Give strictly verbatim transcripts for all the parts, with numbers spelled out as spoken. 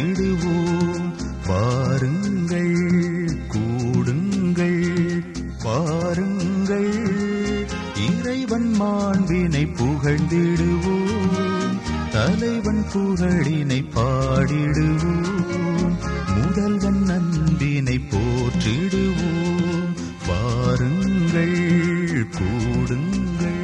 போற்றிடுவோம். வாருங்கள் கூடுங்கள் வாருங்கள், இறைவன் மாண்பினை புகழ்ந்திடுவோம். தலைவன் புகழினை பாடிடுவோம். முதல்வன் அன்பினை போற்றிடுவோம். வாருங்கள் கூடுங்கள்.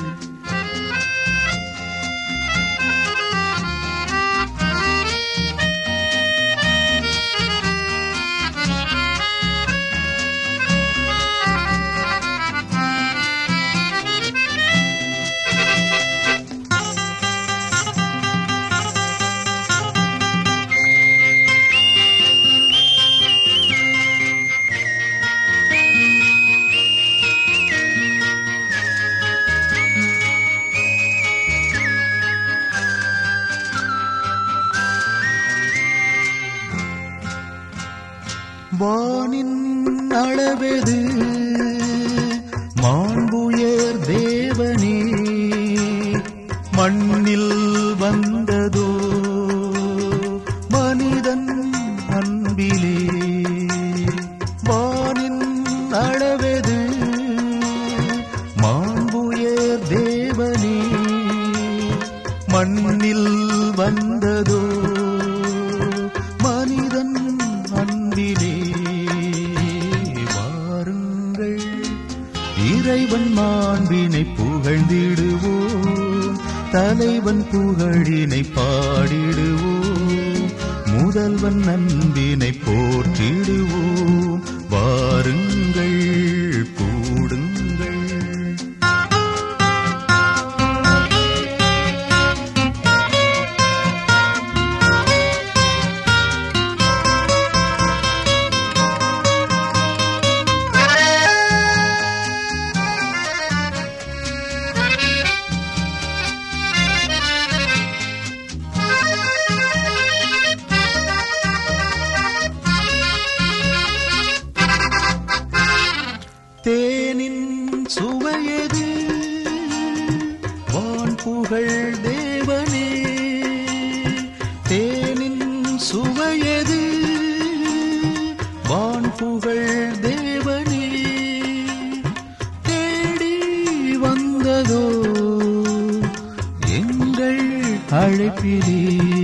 வானின் அளவெது மாண்புயர் தேவனே, மண்ணில் வந்ததோ மனிதன் அன்பிலே. வானின் அளவெது மாண்புயர் தேவனே, மண்ணில் வந்ததோ மனிதன் அன்பிலே. வாருங்கள் இறைவன் மாண்பினை புகழ்ந்திடுவோம். தலைவன் புகழினை பாடிடுவோம். முதல்வன் அன்பினை போற்றிடுவோம். வாருங்கள் கூடுங்கள். தேனின் சுவையது வான் புகழ் தேவனே, தேனின் சுவையது வான் புகழ் தேவனே. தேடி வந்ததோ எங்கள் அழைப்பிலே.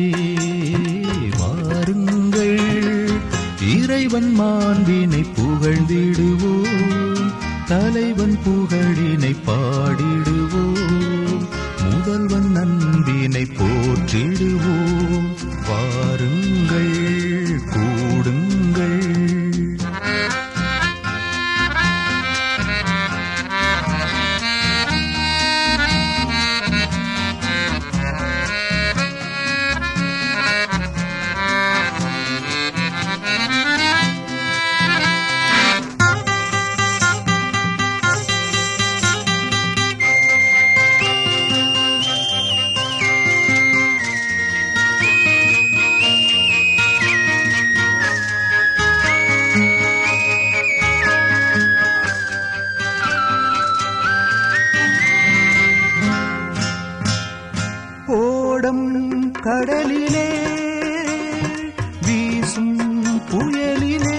வாருங்கள் இறைவன் மாண்பினை புகழ்ந்திடுவோம். தலைவன் புகழினை பாடிடுவோம். முதல்வன் அன்பினை போற்றிடுவோம். வாருங்கள் கூடுங்கள். ஓடம் கடலிலே வீசும் புயலிலே,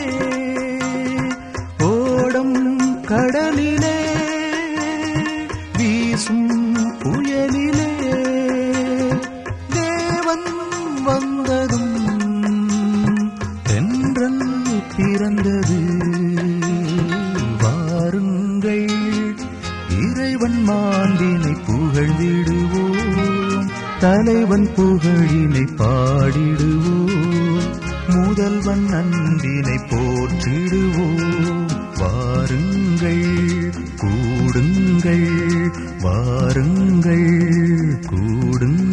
ஓடம் கடலிலே வீசும் புயலிலே. தேவன் வந்ததும் தென்றல் பிறந்தது. வாருங்கள் இறைவன் மாண்பினை புகழ்ந்திடுவோம். தலைவன் புகழினை பாடிடுவோம். முதல்வன் அன்பினை போற்றிடுவோம். வாருங்கள் கூடுங்கள் வாருங்கள் கூடுங்கள்.